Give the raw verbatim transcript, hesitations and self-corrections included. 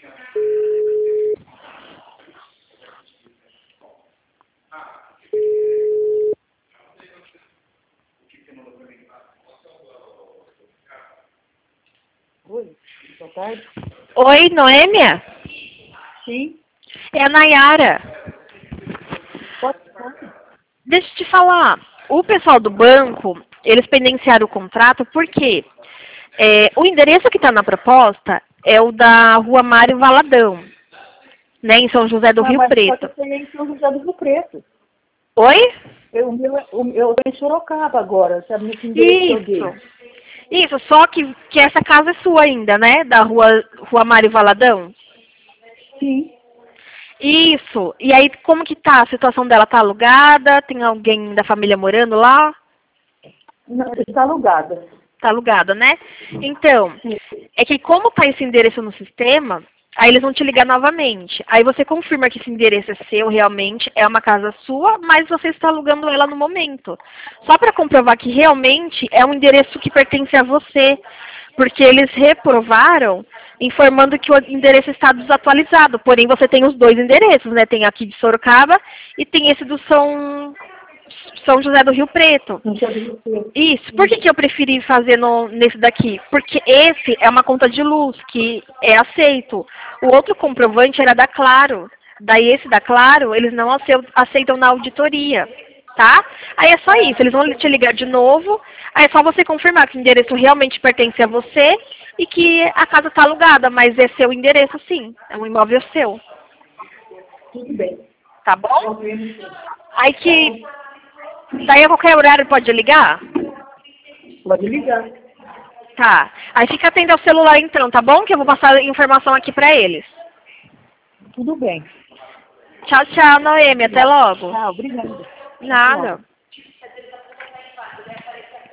Oi, boa tarde. Oi, Noêmia? Sim. É a Nayara. Pode falar. Deixa eu te falar. O pessoal do banco, eles pendenciaram o contrato porque é, o endereço que está na proposta é o da Rua Mário Valadão, né, em São José do Ah, Rio mas só que Preto. eu tenho em São José do Rio Preto. Oi? Eu, o meu, é- o, eu estou em Sorocaba agora, sabe nesse endereço que eu dei. Isso. Isso, só que, que essa casa é sua ainda, né? Da Rua, Rua Mário Valadão. Sim. Isso. E aí, como que tá? A situação dela tá alugada? Tem alguém da família morando lá? Não, está alugada. Tá alugada, né? Então, é que como tá esse endereço no sistema, aí eles vão te ligar novamente. Aí você confirma que esse endereço é seu realmente, é uma casa sua, mas você está alugando ela no momento. Só para comprovar que realmente é um endereço que pertence a você. Porque eles reprovaram informando que o endereço está desatualizado. Porém, você tem os dois endereços, né? Tem aqui de Sorocaba e tem esse do São, São José do Rio Preto. Não sei do Rio Preto. Isso. Por que, que eu preferi fazer no, nesse daqui? Porque esse é uma conta de luz, que é aceito. O outro comprovante era da Claro. Daí esse da Claro, eles não aceu- aceitam na auditoria, tá? Aí é só isso, eles vão te ligar de novo, aí é só você confirmar que o endereço realmente pertence a você e que a casa está alugada, mas é seu endereço sim, é um imóvel seu, Tudo bem. tá bom? Ok. Aí que, daí a qualquer horário pode ligar? Pode ligar. Tá. Aí fica atento ao celular então, tá bom? Que eu vou passar a informação aqui pra eles. Tudo bem. Tchau, tchau, Noemi. Até logo. Tchau, obrigada. Até logo. Nada.